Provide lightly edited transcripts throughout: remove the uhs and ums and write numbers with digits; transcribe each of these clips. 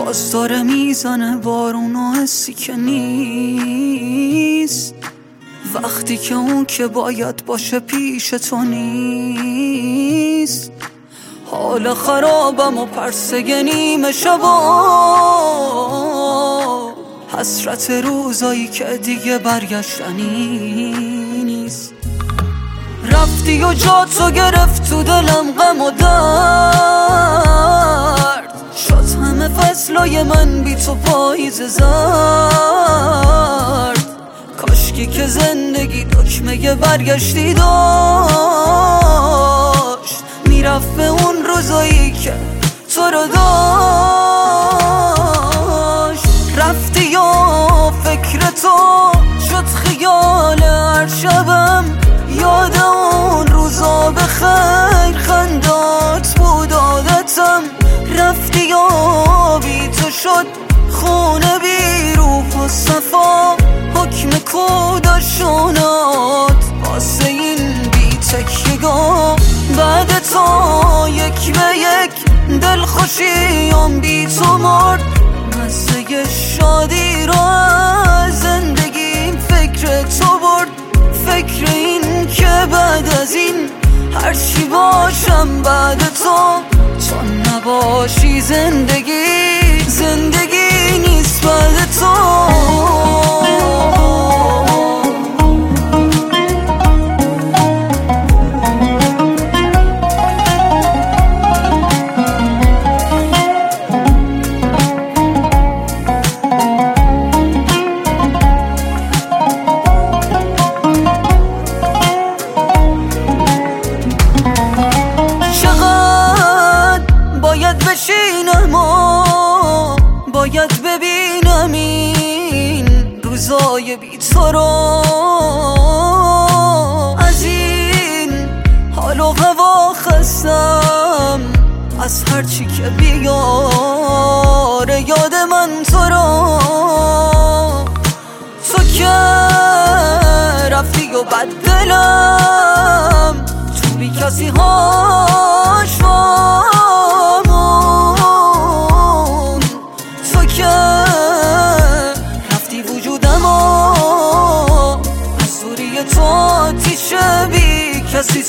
باز داره میزنه بارون و حسی که نیست، وقتی که اون که باید باشه پیش تو نیست. حال خرابم و پرسه نیمه شبا، حسرت روزایی که دیگه برگشتنی نیست. رفتی و جاتو گرفت تو دلم غم و درد، شد همه فصلای من بی تو پاییز زرد. کاشکی که زندگی دکمه برگشتی داشت، میرفت به اون روزایی که تو رو داشت. رفتی و فکر تو شد خیال هر شبم، یاد اون روزا به خیر خندات بود عادتم. رفتی و بی تو شد خونه بی روح و صفا، حکم کوداشونات واسه این بی تکیگاه. بعد تو یک به یک دل خوشیم بی تو مرد، مزه شادی رو از زندگیم فکر تو برد. فکر این که بعد از این هرچی باشم بعد تو نباشی، زندگی نیست بعد تو. باید ببینم این روزای بی تو رو، از این حال و هوا خستم، از هرچی که بیاره یاد من تو رو. تو که رفتی و بد دلم تو بی کسی هاش رفتی وجودم و از دوری تو آتیش بی کسی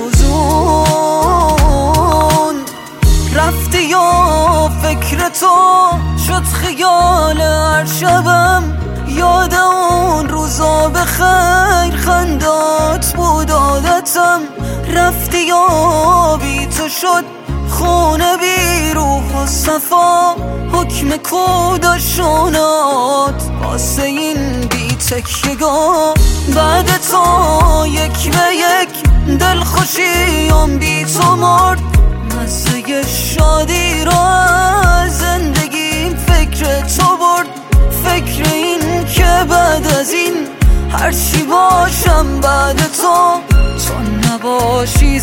سوزون. رفتی و فکر تو شد خیال هر شبم، یاد اون روزا به خیر خندات بود عادتم. رفتی و بی تو شد خونه بی روح و صفا، حکم کوداشونات واسه این بی تکیگاه. بعد تو یک به یک دل خوشیم بی تو مرد، مزه شادی رو از زندگیم فکر تو برد. فکر این که بعد از این هرچی باشم بعد تو نباشی،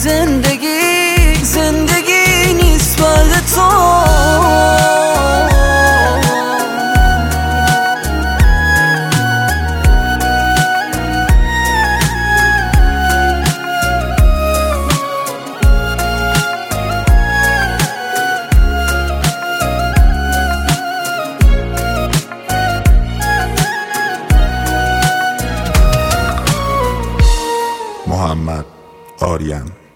زندگی نیست بعد تو. محمد آریان.